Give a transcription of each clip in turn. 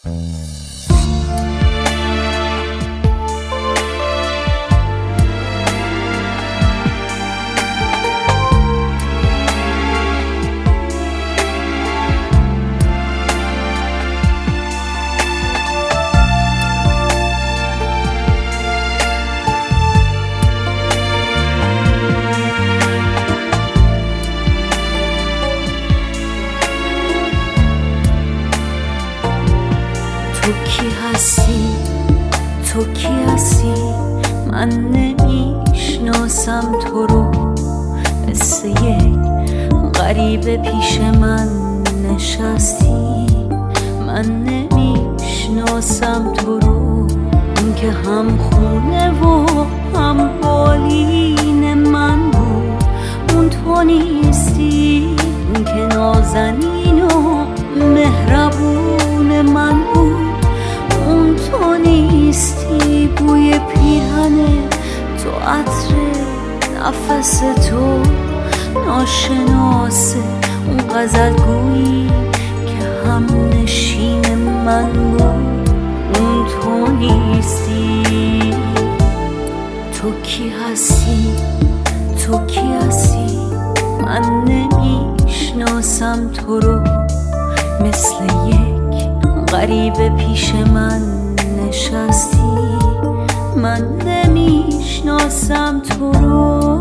تو کی هستی؟ تو کی هستی؟ من نمیشناسم تو رو، مثل یک غریبه پیش من نشستی. من نمیشناسم تو رو، این که هم خونه و هم بالین من بود. اون تو نیستی، این که نازنین و مهربون من بود. اون تو نیستی، بوی پیرهن تو، عطر نفس تو ناشناسه. اون غزلگویی که هم نشین من بود. اون تو نیستی. تو کی هستی؟ تو کی هستی؟ من نمیشناسم تو رو، مثل یک غریبه پیش من نشستی. من نمیشناسم تو رو.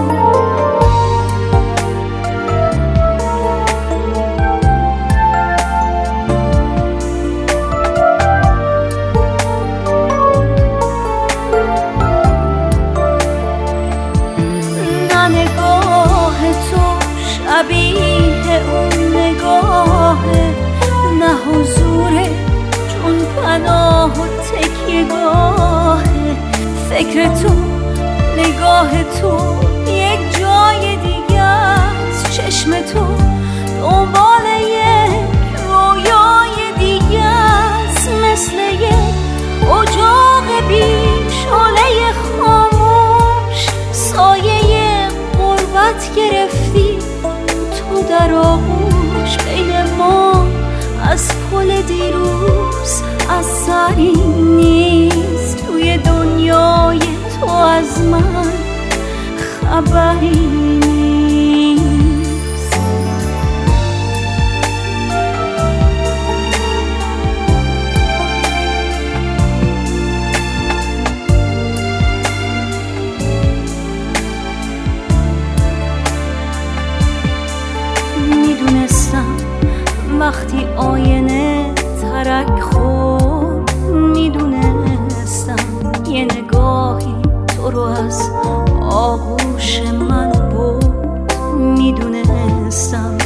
نه نگاه تو شبیه اون نگاهه، نه حضور چون پناه و تکیه گاهه. فکر تو، نگاه تو یک جای دیگه است. چشم تو دنبال یک رویای دیگه است. مثل یک اجاق بی شعله خاموش، سایه غربت گرفتی تو در آغوش. بین ما از پل دیروز اثری نیست، توی دنیای تو از من خبری نیست. میدونستم وقتی آینه ترک خورد، میدونستم یه نگاهی تو رو از آغوش من برد. میدونستم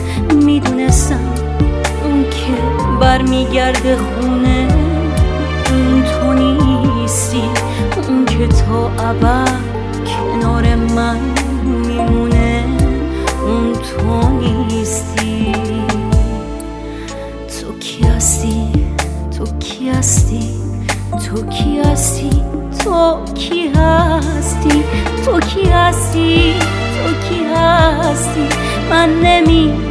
اون که برمیگرده خونه اون تو نیستی. اون که تا ابد کنار من میمونه اون تو نیستی. تو کی هستی؟ تو کی هستی؟ تو کی هستی؟ تو کی هستی؟ تو کی هستی؟ تو کی هستی؟ من